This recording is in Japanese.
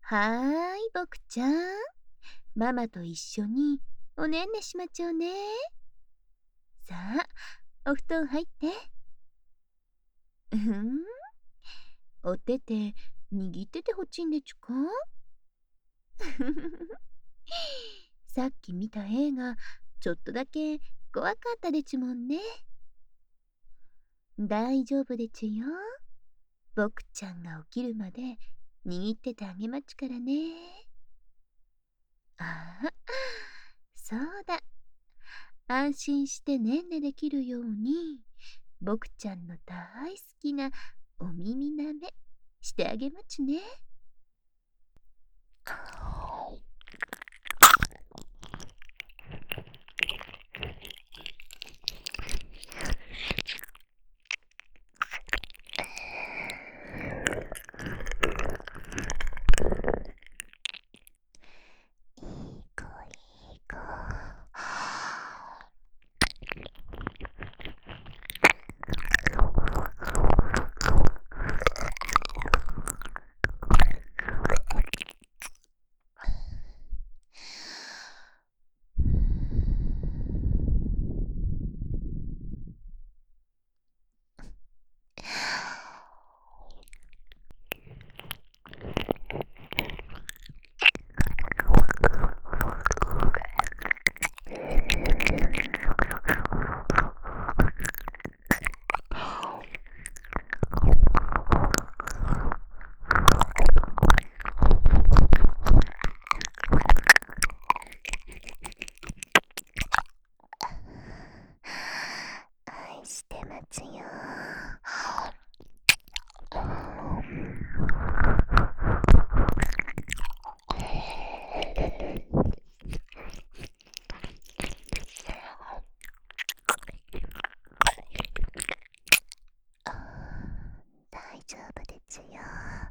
はーい、僕ちゃん。ママと一緒におねんねしまちゃうね。さあ、お布団入って。うん、お手手握っててほしいんでちゅか？さっき見た映画、ちょっとだけ怖かったでちゅもんね。大丈夫でちゅよ。僕ちゃんが起きるまで握っててあげまちゅからね。ああ、そうだ。安心してねんねできるように、僕ちゃんの大好きなお耳なめしてあげまちね。いい子いい子。愛してまちよ。大丈夫でちゅよ。